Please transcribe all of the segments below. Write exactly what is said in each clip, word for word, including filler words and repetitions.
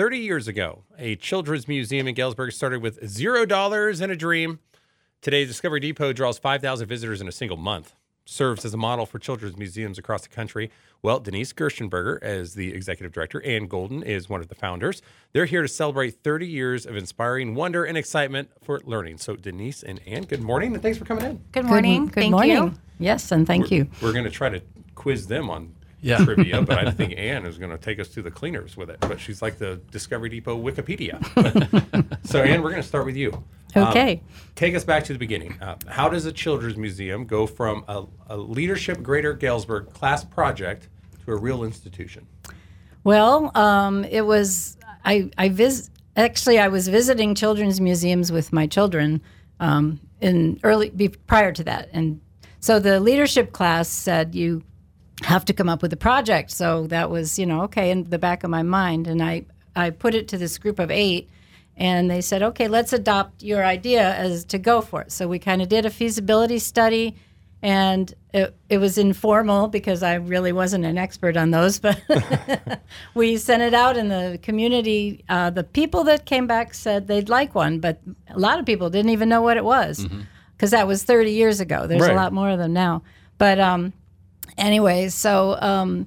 thirty years ago, a children's museum in Galesburg started with zero dollars and a dream. Today, Discovery Depot draws five thousand visitors in a single month, serves as a model for children's museums across the country. Well, Denise Gerstenberger is the executive director. Ann Golden is one of the founders. They're here to celebrate thirty years of inspiring wonder and excitement for learning. So, Denise and Ann, good morning, and thanks for coming in. Good morning. Good, good thank morning. you. Yes, and thank we're, you. We're going to try to quiz them on Yeah. trivia, but I think Ann is going to take us to the cleaners with it. But she's like the Discovery Depot Wikipedia. But, so, Ann, we're going to start with you. Okay. Um, take us back to the beginning. Uh, how does a children's museum go from a, a Leadership Greater Galesburg class project to a real institution? Well, um, it was, I, I vis- actually, I was visiting children's museums with my children um, in early, be, prior to that. And so the leadership class said, you have to come up with a project. So that was, you know, okay, in the back of my mind. And I, I put it to this group of eight. And they said, okay, let's adopt your idea as to go for it. So we kind of did a feasibility study, and it, it was informal because I really wasn't an expert on those. But we sent it out in the community. Uh, the people that came back said they'd like one, but a lot of people didn't even know what it was because mm-hmm. that was thirty years ago. There's right. a lot more of them now. But um, anyways, so... Um,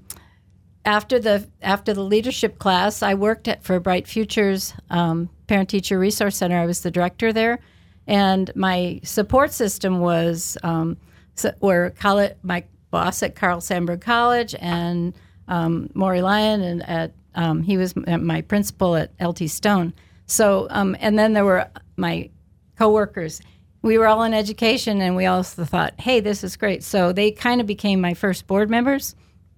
After the after the leadership class, I worked at for Bright Futures um, Parent Teacher Resource Center. I was the director there, and my support system was um, so, were college, my boss at Carl Sandburg College and um, Maury Lyon, and at um, he was my principal at L T Stone. So um, and then there were my coworkers. We were all in education, and we also thought, hey, this is great. So they kind of became my first board members.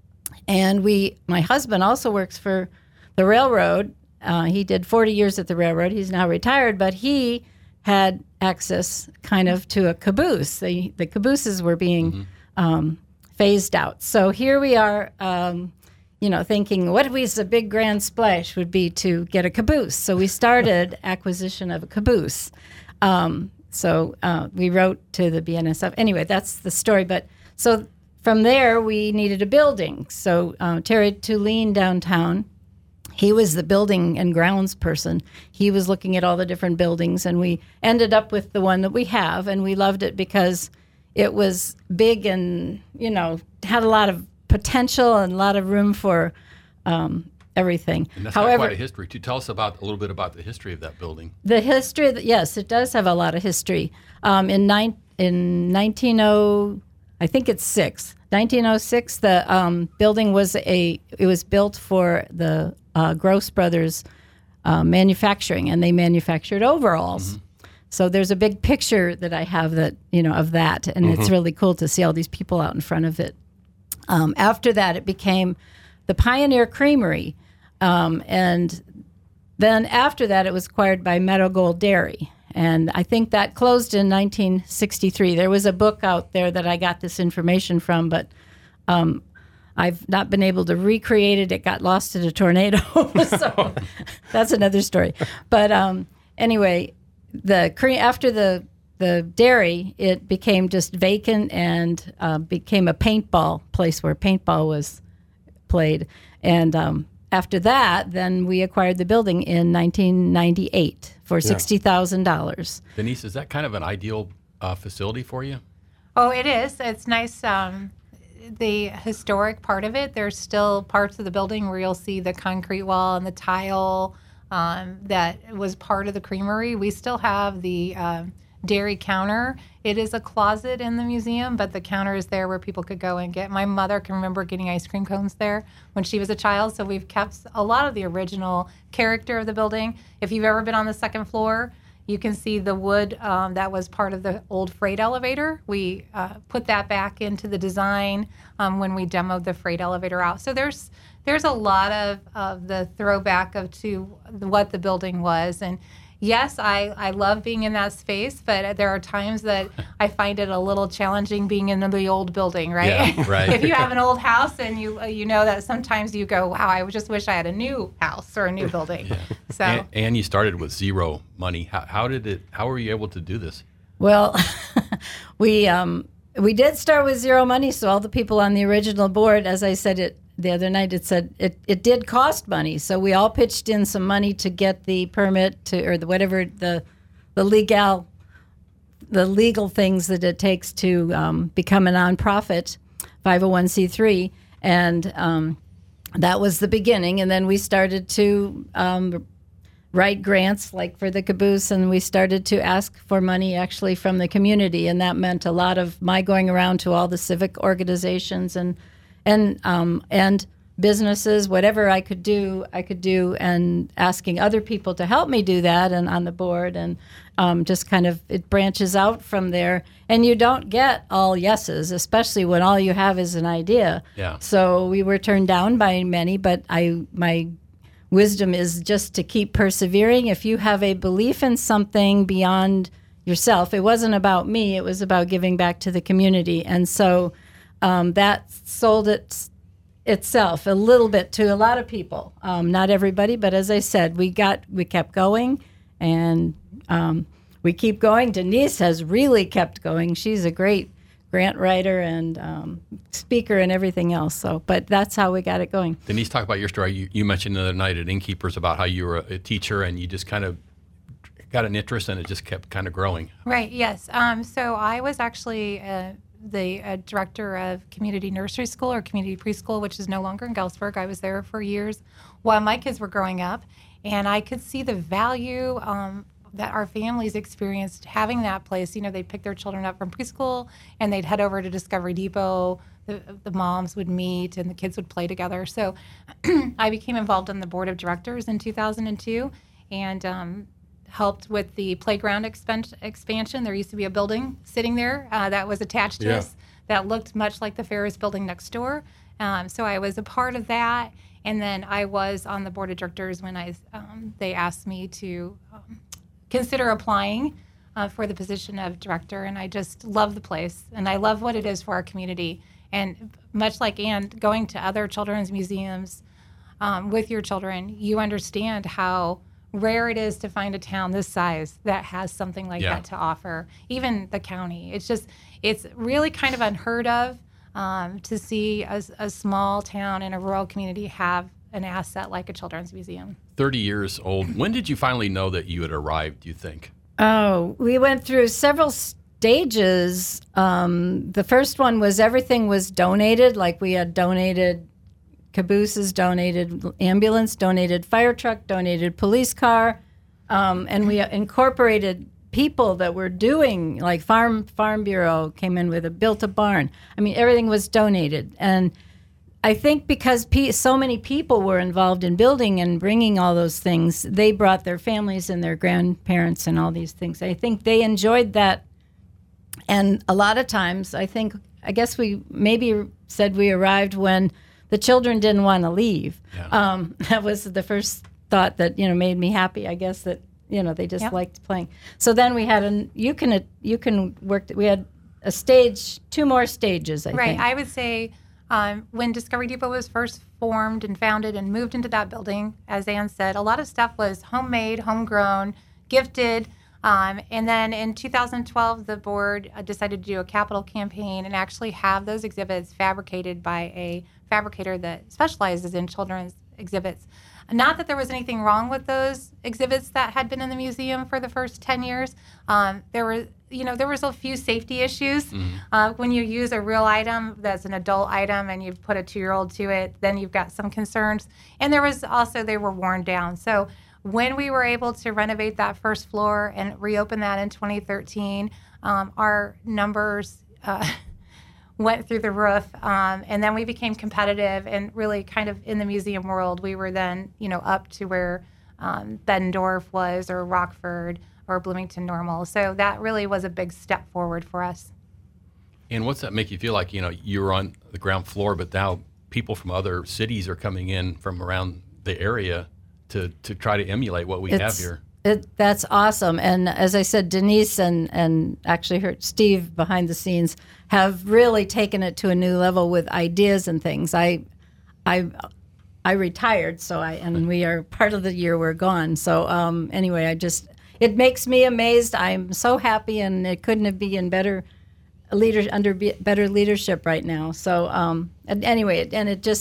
And we, my husband also works for the railroad. Uh, he did forty years at the railroad. He's now retired, but he had access kind of to a caboose. The, the cabooses were being mm-hmm. um, phased out. So here we are, um, you know, thinking what was the big grand splash would be to get a caboose. So we started acquisition of a caboose. Um, so uh, we wrote to the B N S F. Anyway, that's the story. But so. From there, we needed a building. So uh, Terry Tulene downtown, he was the building and grounds person. He was looking at all the different buildings, and we ended up with the one that we have, and we loved it because it was big and, you know, had a lot of potential and a lot of room for um, everything. And that's However, got quite a history, too. Tell us about a little bit about the history of that building. The history, yes, it does have a lot of history. Um, in, nine, in nineteen oh, I think it's six. nineteen oh six, the um, building was a. It was built for the uh, Gross Brothers uh, manufacturing, and they manufactured overalls. Mm-hmm. So there's a big picture that I have that you know of that, and mm-hmm. it's really cool to see all these people out in front of it. Um, after that, it became the Pioneer Creamery, um, and then after that, it was acquired by Meadow Gold Dairy. And I think that closed in nineteen sixty-three. There was a book out there that I got this information from, but um, I've not been able to recreate it. It got lost in a tornado. So that's another story. But um, anyway, the cre- after the the dairy, it became just vacant and uh, became a paintball place where paintball was played. And um, after that, then we acquired the building in nineteen ninety-eight. For sixty thousand dollars. Denise, is that kind of an ideal uh, facility for you? Oh, it is. It's nice. Um, the historic part of it, there's still parts of the building where you'll see the concrete wall and the tile um, that was part of the creamery. We still have the um, dairy counter. It is a closet in the museum, but the counter is there where people could go and get. My mother can remember getting ice cream cones there when she was a child, so we've kept a lot of the original character of the building. If you've ever been on the second floor, you can see the wood um, that was part of the old freight elevator. We uh, put that back into the design um, when we demoed the freight elevator out. So there's there's a lot of, of the throwback of to what the building was. And yes, I, I love being in that space, but there are times that I find it a little challenging being in the old building, right? Yeah, right. If you have an old house and you you know that sometimes you go, wow, I just wish I had a new house or a new building. Yeah. So and, and you started with zero money. How, how did it? How were you able to do this? Well, we um, we did start with zero money, so all the people on the original board, as I said, it the other night. It said it, it did cost money, so we all pitched in some money to get the permit to or the whatever the the legal the legal things that it takes to um, become a nonprofit, five oh one c three, and um, that was the beginning. And then we started to um, write grants, like for the caboose, and we started to ask for money actually from the community, and that meant a lot of my going around to all the civic organizations and and um, and businesses, whatever I could do, I could do, and asking other people to help me do that, and on the board, and um, just kind of it branches out from there. And you don't get all yeses, especially when all you have is an idea. Yeah. So we were turned down by many, but I my wisdom is just to keep persevering. If you have a belief in something beyond yourself, it wasn't about me, it was about giving back to the community. And so um, that sold it itself a little bit to a lot of people. Um, not everybody, but as I said, we got we kept going, and um, we keep going. Denise has really kept going. She's a great grant writer and um, speaker and everything else. So, but that's how we got it going. Denise, talk about your story. You, you mentioned the other night at Innkeepers about how you were a, a teacher and you just kind of got an interest and it just kept kind of growing. Right, yes. Um, so I was actually uh, the uh, director of community nursery school or community preschool, which is no longer in Galesburg. I was there for years while my kids were growing up, and I could see the value um, that our families experienced having that place. You know, they'd pick their children up from preschool and they'd head over to Discovery Depot. The, the moms would meet and the kids would play together. So I became involved in the board of directors in two thousand two and um, helped with the playground expan- expansion. There used to be a building sitting there uh, that was attached to Yeah. us that looked much like the Ferris building next door. Um, so I was a part of that. And then I was on the board of directors when I um, they asked me to um, consider applying uh, for the position of director, and I just love the place, and I love what it is for our community. And much like Ann, going to other children's museums um, with your children, you understand how rare it is to find a town this size that has something like Yeah. that to offer. Even the county, it's just, it's really kind of unheard of um, to see a, a small town in a rural community have an asset like a children's museum. thirty years old. When did you finally know that you had arrived, do you think? Oh, we went through several stages. Um, the first one was everything was donated, like we had donated cabooses, donated ambulance, donated fire truck, donated police car, um, and we incorporated people that were doing, like Farm Farm Bureau came in with a built a barn. I mean, everything was donated. And I think because pe- so many people were involved in building and bringing all those things, they brought their families and their grandparents and all these things. I think they enjoyed that. And a lot of times, I think, I guess we maybe said we arrived when the children didn't want to leave. Yeah. Um, that was the first thought that, you know, made me happy, I guess, that, you know, they just Yep. liked playing. So then we had an, you can, you can work, we had a stage, two more stages, I Right. think. I would say um, when Discovery Depot was first formed and founded and moved into that building, as Ann said, a lot of stuff was homemade, homegrown, gifted. Um, and then in two thousand twelve, the board uh, decided to do a capital campaign and actually have those exhibits fabricated by a fabricator that specializes in children's exhibits. Not that there was anything wrong with those exhibits that had been in the museum for the first ten years. Um, there were, you know, there was a few safety issues. Mm-hmm. Uh, when you use a real item that's an adult item and you put a two-year-old to it, then you've got some concerns. And there was also, they were worn down. So when we were able to renovate that first floor and reopen that in twenty thirteen, um, our numbers uh, went through the roof, um, and then we became competitive and really kind of in the museum world. We were then, you know, up to where um, Bettendorf was, or Rockford, or Bloomington Normal. So that really was a big step forward for us. And what's that make you feel like? You know, you were on the ground floor, but now people from other cities are coming in from around the area to, to try to emulate what we have It's- here. It, that's awesome. And as I said, Denise and, and actually her Steve behind the scenes have really taken it to a new level with ideas and things. I I I retired, so I and we are part of the year we're gone. So um, anyway, I just it makes me amazed. I'm so happy, and it couldn't have been better leader under be, better leadership right now. So um, and anyway, and it just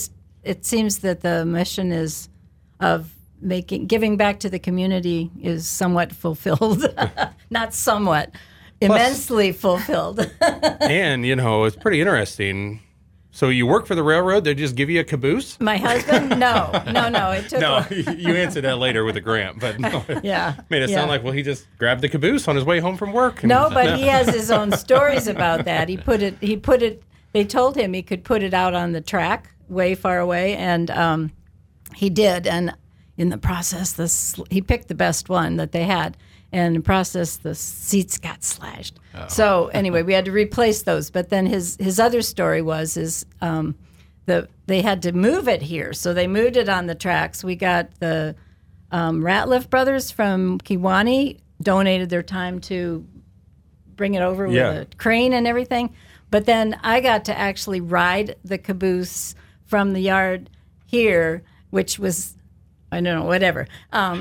it seems that the mission is of making giving back to the community is somewhat fulfilled, not somewhat, immensely fulfilled. And, you know, it's pretty interesting. So you work for the railroad, they just give you a caboose? My husband? No, no, no. It took No, a- you answered that later with a grant, but no. Yeah. Made it yeah. sound like, well, he just grabbed the caboose on his way home from work. and- No, but he has his own stories about that. He put it. He put it. They told him he could put it out on the track, way far away, and um, he did. And in the process, this he picked the best one that they had. And in the process, the seats got slashed. Oh. So anyway, we had to replace those. But then his his other story was is um, the they had to move it here, so they moved it on the tracks. We got the um, Ratliff brothers from Kewanee donated their time to bring it over Yeah. with a crane and everything. But then I got to actually ride the caboose from the yard here, which was, I don't know, whatever. Um,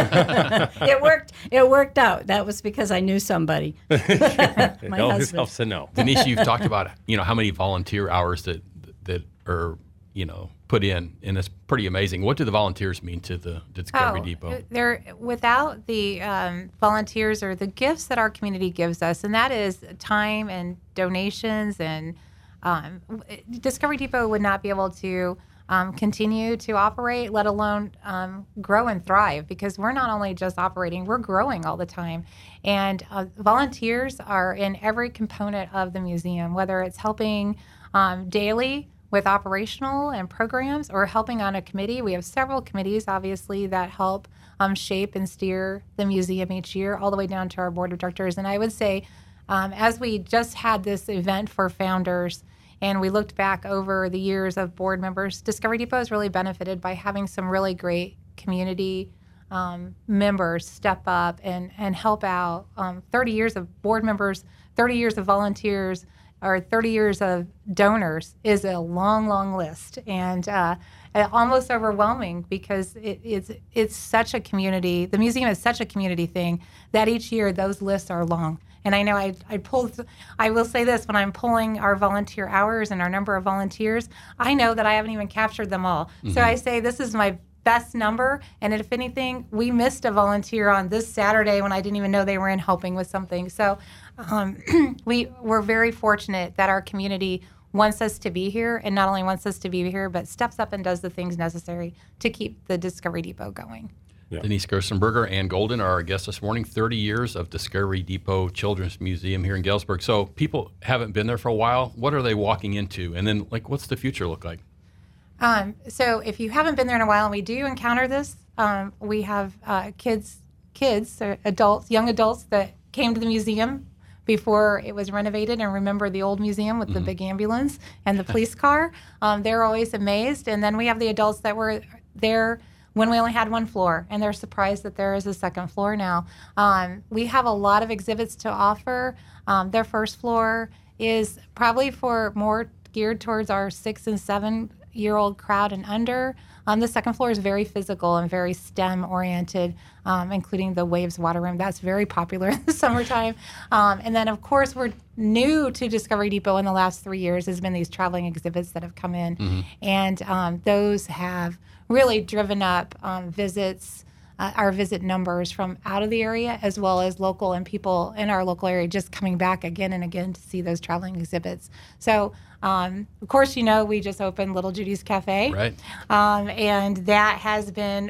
it worked. It worked out. That was because I knew somebody. My It always husband. helps to know. Denise, you've talked about, you know, how many volunteer hours that that are, you know, put in, and it's pretty amazing. What do the volunteers mean to the Discovery Oh, Depot? They're without the um, volunteers or the gifts that our community gives us, and that is time and donations. And um, Discovery Depot would not be able to um, continue to operate, let alone um, grow and thrive, because we're not only just operating, we're growing all the time. And uh, volunteers are in every component of the museum, whether it's helping um, daily with operational and programs or helping on a committee. We have several committees, obviously, that help um, shape and steer the museum each year, all the way down to our board of directors. And I would say, um, as we just had this event for founders and we looked back over the years of board members, Discovery Depot has really benefited by having some really great community um, members step up and, and help out. Um, thirty years of board members, thirty years of volunteers, or thirty years of donors is a long, long list, and uh, almost overwhelming, because it, it's it's such a community. The museum is such a community thing that each year those lists are long. And I know I I pulled. I will say this: when I'm pulling our volunteer hours and our number of volunteers, I know that I haven't even captured them all. Mm-hmm. So I say this is my best number, and if anything, we missed a volunteer on this Saturday when I didn't even know they were in helping with something. So um, we we're very fortunate that our community wants us to be here, and not only wants us to be here, but steps up and does the things necessary to keep the Discovery Depot going. Yeah. Denise Gerstenberger and Golden are our guests this morning. thirty years of Discovery Depot Children's Museum here in Galesburg. So people haven't been there for a while. What are they walking into? And then, like, what's the future look like? Um, so if you haven't been there in a while, and we do encounter this, um, we have uh, kids, kids, or adults, young adults that came to the museum before it was renovated and remember the old museum with mm-hmm. the big ambulance and the police car. Um, they're always amazed. And then we have the adults that were there when we only had one floor, and they're surprised that there is a second floor now. Um, we have a lot of exhibits to offer. Um, their first floor is probably for more geared towards our six and seven year old crowd and under. Um, the second floor is very physical and very STEM oriented, um, including the Waves Water Room. That's very popular in the summertime. Um, and then, of course, we're new to Discovery Depot in the last three years has been these traveling exhibits that have come in. Mm-hmm. And um, those have really driven up um, visits, uh, our visit numbers from out of the area, as well as local and people in our local area just coming back again and again to see those traveling exhibits. So, um, of course, you know, we just opened Little Judy's Cafe. Right. Um, and that has been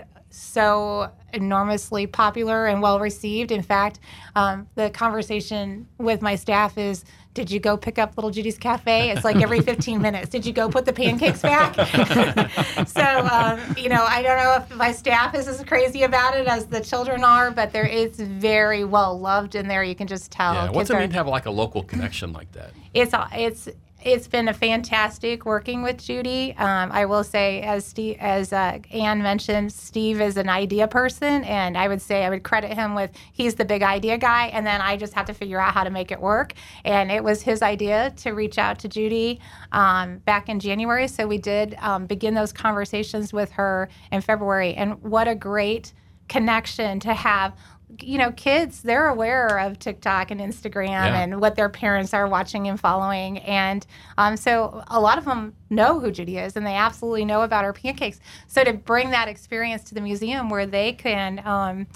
so enormously popular and well received. In fact, um, the conversation with my staff is, did you go pick up Little Judy's Cafe? It's like every fifteen minutes. Did you go put the pancakes back? So, um, you know, I don't know if my staff is as crazy about it as the children are, but there it's very well loved in there. You can just tell. Yeah. What's Kids it are- mean to have like a local connection like that? It's it's it's been a fantastic working with Judy. Um, I will say, as Steve, as uh, Ann mentioned, Steve is an idea person, and I would say I would credit him with he's the big idea guy, and then I just have to figure out how to make it work. And it was his idea to reach out to Judy um, back in January, so we did um, begin those conversations with her in February. And what a great connection to have. You know, kids, they're aware of TikTok and Instagram Yeah. and what their parents are watching and following. And um, so a lot of them know who Judy is, and they absolutely know about her pancakes. So to bring that experience to the museum where they can um,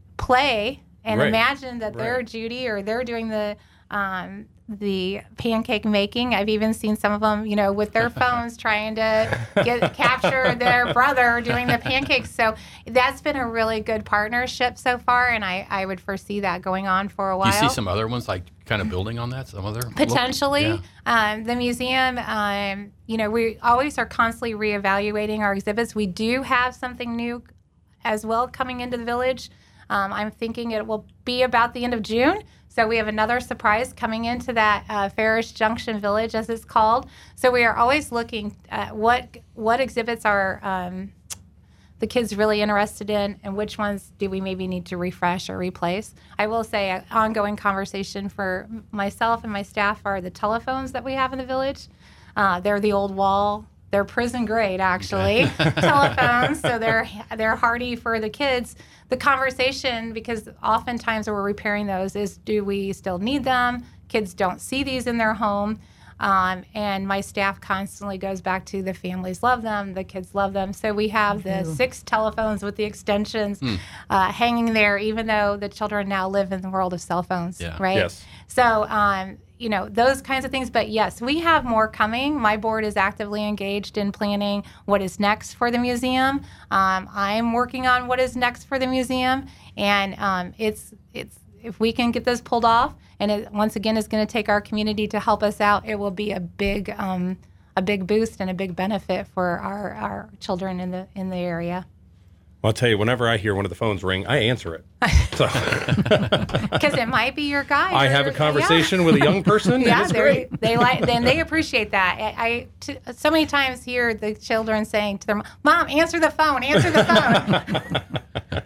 play and Right. imagine that they're Right. Judy or they're doing the um, the pancake making. I've even seen some of them, you know, with their phones trying to get capture their brother doing the pancakes. So that's been a really good partnership so far, and I, I would foresee that going on for a Do while. you see some other ones like kind of building on that? Some other Potentially. Yeah. Um, the museum, um, you know, we always are constantly reevaluating our exhibits. We do have something new as well coming into the village. Um, I'm thinking it will be about the end of June. So we have another surprise coming into that uh, Farish Junction Village, as it's called. So we are always looking at what what exhibits are um, the kids really interested in, and which ones do we maybe need to refresh or replace. I will say an ongoing conversation for myself and my staff are the telephones that we have in the village. Uh, they're the old wall. They're prison grade, actually, telephones. So they're they're hardy for the kids. The conversation, because oftentimes when we're repairing those, is do we still need them? Kids don't see these in their home. Um, and my staff constantly goes back to the families love them, the kids love them. So we have the six telephones with the extensions uh, hanging there, even though the children now live in the world of cell phones, Yeah. right? Yes. So, um, you know, those kinds of things. But yes, we have more coming. My board is actively engaged in planning what is next for the museum. Um, I'm working on what is next for the museum, and um, it's it's if we can get this pulled off, and it once again is going to take our community to help us out, it will be a big um, a big boost and a big benefit for our, our children in the in the area. Well, I'll tell you, whenever I hear one of the phones ring, I answer it. So Because it might be your guy. I have a conversation with a young person, Yeah, and it's they're- great. they like, then they appreciate that. I, I t- so many times hear the children saying to their mom, "Mom, answer the phone, answer the phone."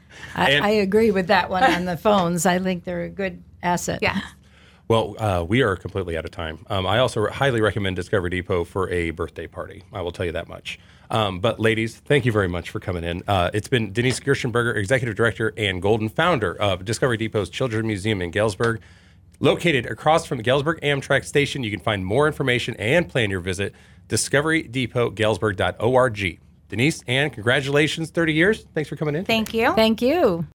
I, And- I agree with that one on the phones. I think they're a good asset. Yeah. Well, uh, we are completely out of time. Um, I also highly recommend Discovery Depot for a birthday party. I will tell you that much. Um, but ladies, thank you very much for coming in. Uh, it's been Denise Gerstenberger, Executive Director and Golden Founder of Discovery Depot's Children's Museum in Galesburg. Located across from the Galesburg Amtrak station, you can find more information and plan your visit, discovery depot galesburg dot org. Denise, Ann, congratulations, thirty years. Thanks for coming in. Thank you. Thank you.